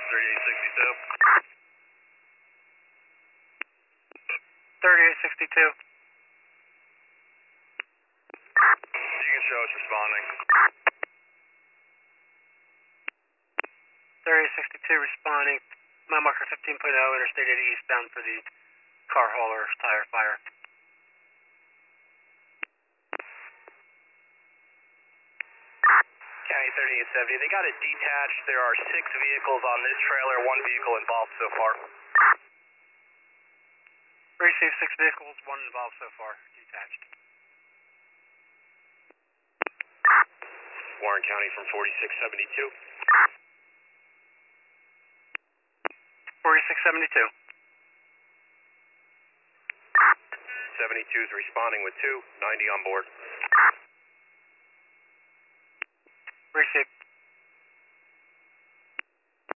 3862. 3862. Beacon show is responding. 3862 responding. Mile marker 15.0, Interstate 80 eastbound for the car hauler tire fire. County 3870, they got it detached. There are 6 vehicles on this trailer, 1 vehicle involved so far. Received 6 vehicles, 1 involved so far, detached. Warren County from 4672. 4672. 72 is responding with 2, 90 on board. Received.